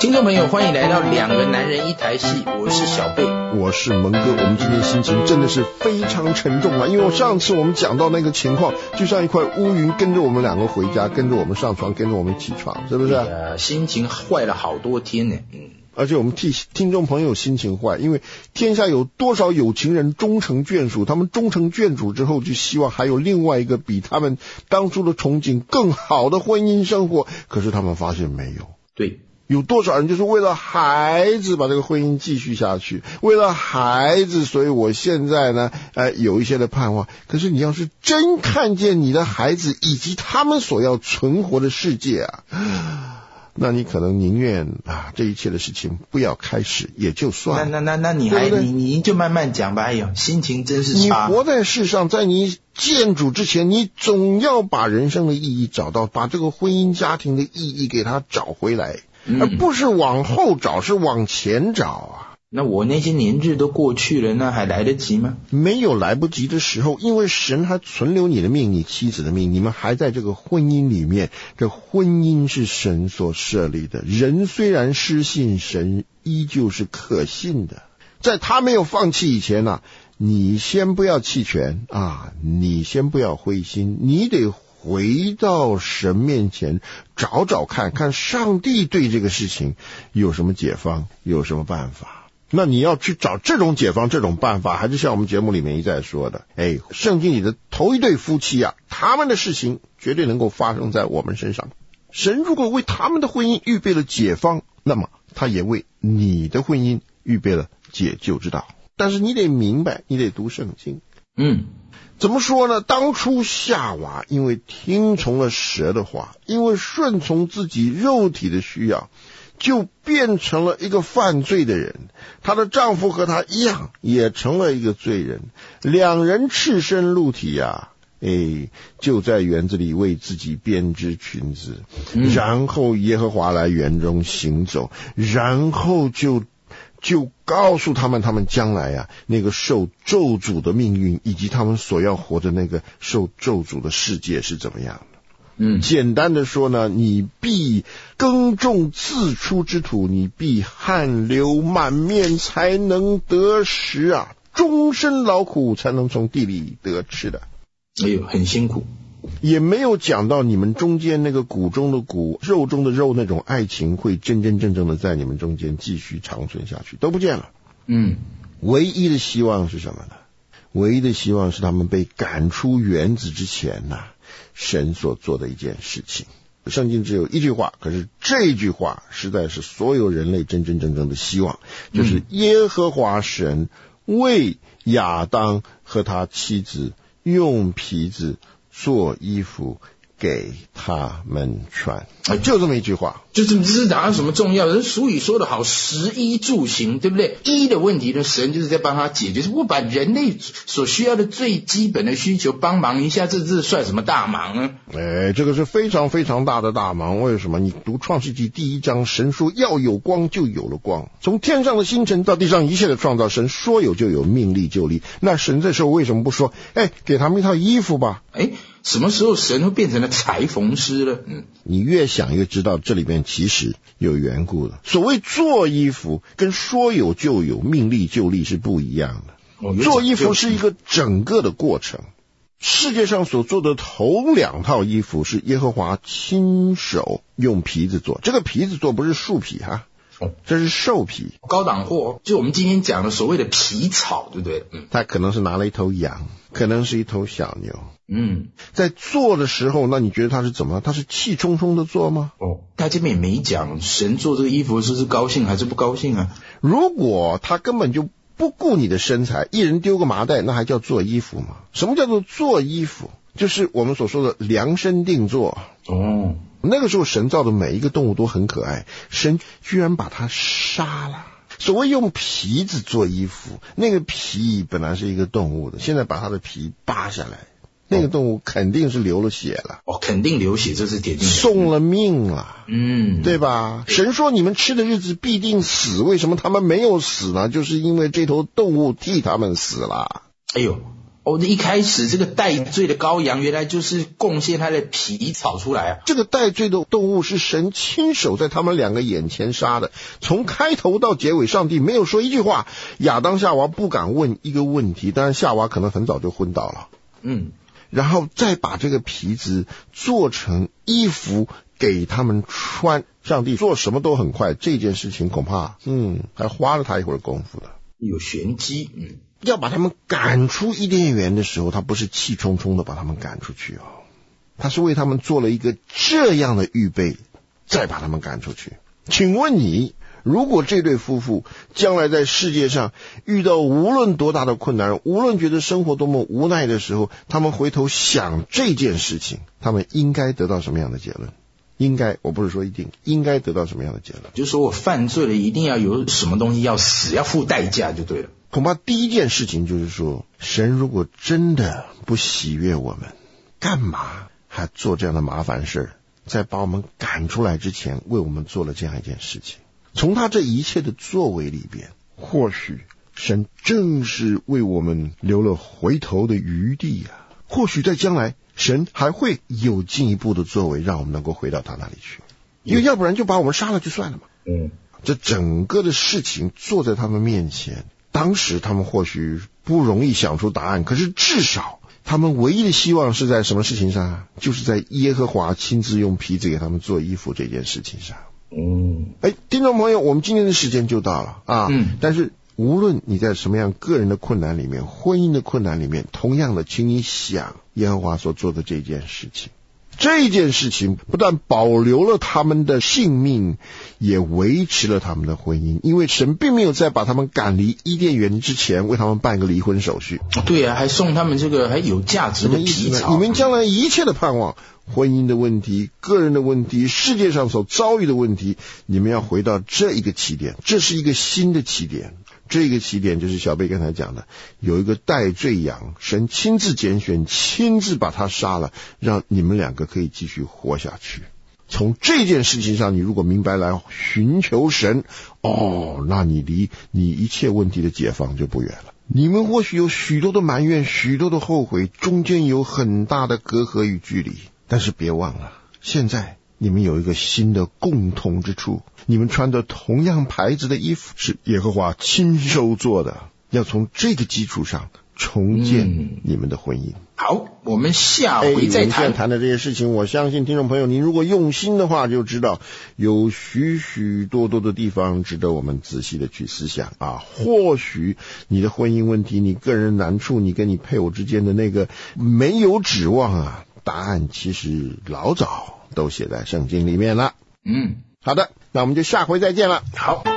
听众朋友，欢迎来到两个男人一台戏，我是小贝， 我是蒙哥。我们今天心情真的是非常沉重啊，因为上次我们讲到那个情况，就像一块乌云跟着我们两个回家，跟着我们上床，跟着我们起床，是不是？ 心情坏了好多天呢。 而且我们替听众朋友心情坏，因为天下有多少有情人终成眷属，他们终成眷属之后就希望还有另外一个比他们当初的憧憬更好的婚姻生活，可是他们发现没有。 对， 有多少人就是为了孩子把这个婚姻继续下去，为了孩子，所以我现在呢有一些的盼望。可是你要是真看见你的孩子以及他们所要存活的世界啊，那你可能宁愿这一切的事情不要开始也就算了。 那你还你就慢慢讲吧。哎呦，心情真是差。 你活在世上，在你见主之前，你总要把人生的意义找到，把这个婚姻家庭的意义给它找回来，而不是往后找，是往前找啊。 那我那些年日都过去了，那还来得及吗？ 没有来不及的时候，因为神还存留你的命，你妻子的命，你们还在这个婚姻里面，这婚姻是神所设立的，人虽然失信，神依旧是可信的。在他没有放弃以前啊，你先不要弃权啊，你先不要灰心，你得回到神面前找找看看上帝对这个事情有什么解方，有什么办法。那你要去找这种解方，这种办法，还是像我们节目里面一再说的，圣经里的头一对夫妻啊，他们的事情绝对能够发生在我们身上。神如果为他们的婚姻预备了解方，那么他也为你的婚姻预备了解救之道。但是你得明白，你得读圣经。怎么说呢？当初夏娃因为听从了蛇的话，因为顺从自己肉体的需要，就变成了一个犯罪的人，她的丈夫和她一样，也成了一个罪人。两人赤身露体啊，就在园子里为自己编织裙子，然后耶和华来园中行走，然后就告诉他们将来那个受咒诅的命运，以及他们所要活的那个受咒诅的世界是怎么样的。简单的说呢，你必耕种自出之土，你必汗流满面才能得食啊，终身劳苦才能从地里得吃的。 哎呦，很辛苦。 也没有讲到你们中间那个骨中的骨，肉中的肉，那种爱情会真真正正的在你们中间继续长存下去，都不见了。唯一的希望是什么呢？唯一的希望是他们被赶出园子之前神所做的一件事情。圣经只有一句话，可是这句话实在是所有人类真真正正的希望，就是耶和华神为亚当和他妻子用皮子做衣服给他们穿，就这么一句话。 这是哪有什么重要的？俗语说得好，食衣住行，对不对？衣的问题呢，神就是在帮他解决，我把人类所需要的最基本的需求帮忙一下，这算什么大忙呢？ 这个是非常非常大的大忙。为什么？你读创世纪第1章，神说要有光，就有了光。从天上的星辰到地上一切的创造，神说有就有，命立就立。那神这时候为什么不说给他们一套衣服吧？ 什么时候神会变成了裁缝师了？ 你越想越知道这里面其实有缘故的。所谓做衣服跟说有就有，命立就立是不一样的。做衣服是一个整个的过程。世界上所做的头2套衣服是耶和华亲手用皮子做，这个皮子做不是树皮这是兽皮， 高档货，就我们今天讲的所谓的皮草，对不对？ 他可能是拿了一头羊，可能是一头小牛。在做的时候，那你觉得他是怎么？他是气冲冲的做吗？ 他这边也没讲神做这个衣服是高兴还是不高兴啊？ 如果他根本就不顾你的身材，一人丢个麻袋，那还叫做衣服吗？什么叫做做衣服？就是我们所说的量身定做。那个时候神造的每一个动物都很可爱，神居然把它杀了。所谓用皮子做衣服，那个皮本来是一个动物的，现在把它的皮扒下来，那个动物肯定是流了血了。 肯定流血，这是铁定送了命了。对吧？神说你们吃的日子必定死，为什么他们没有死呢？就是因为这头动物替他们死了。 一开始这个戴罪的羔羊原来就是贡献他的皮草出来啊！ 这个戴罪的动物是神亲手在他们两个眼前杀的，从开头到结尾，上帝没有说一句话，亚当夏娃不敢问一个问题，当然夏娃可能很早就昏倒了。然后再把这个皮子做成衣服给他们穿，上帝做什么都很快，这件事情恐怕还花了他一会儿功夫的， 有玄机。 要把他们赶出伊甸园的时候，他不是气冲冲的把他们赶出去他是为他们做了一个这样的预备，再把他们赶出去。请问你，如果这对夫妇将来在世界上遇到无论多大的困难，无论觉得生活多么无奈的时候，他们回头想这件事情，他们应该得到什么样的结论？应该，我不是说一定，应该得到什么样的结论？ 就是说我犯罪了，一定要有什么东西要死，要付代价就对了。 恐怕第一件事情就是说，神如果真的不喜悦我们，干嘛还做这样的麻烦事，在把我们赶出来之前为我们做了这样一件事情。从他这一切的作为里边，或许神正是为我们留了回头的余地啊。或许在将来神还会有进一步的作为，让我们能够回到他那里去，因为要不然就把我们杀了就算了嘛。这整个的事情坐在他们面前，当时他们或许不容易想出答案，可是至少他们唯一的希望是在什么事情上？就是在耶和华亲自用皮子给他们做衣服这件事情上。听众朋友，我们今天的时间就到了啊。但是无论你在什么样个人的困难里面，婚姻的困难里面，同样的，请你想耶和华所做的这件事情。这件事情不但保留了他们的性命，也维持了他们的婚姻，因为神并没有在把他们赶离伊甸园之前为他们办个离婚手续。 对啊，还送他们这个还有价值的皮草。 你们将来一切的盼望，婚姻的问题，个人的问题，世界上所遭遇的问题，你们要回到这一个起点，这是一个新的起点。这个起点就是小贝刚才讲的，有一个代罪羊，神亲自拣选，亲自把他杀了，让你们两个可以继续活下去。从这件事情上，你如果明白来寻求神，那你离你一切问题的解放就不远了。你们或许有许多的埋怨，许多的后悔，中间有很大的隔阂与距离，但是别忘了，现在你们有一个新的共同之处，你们穿的同样牌子的衣服是耶和华亲手做的，要从这个基础上重建你们的婚姻。 好，我们下回再谈。我们现在谈的这些事情，我相信听众朋友您如果用心的话，就知道有许许多多的地方值得我们仔细的去思想啊。或许你的婚姻问题，你个人难处，你跟你配偶之间的那个没有指望啊，答案其实老早都写在圣经里面了。好的，那我们就下回再见了。 好。